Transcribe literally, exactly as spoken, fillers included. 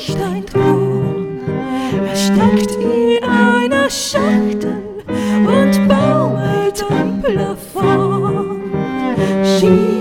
nicht ein Thron. Er steckt in einer Schachtel und baumelt am Plafond.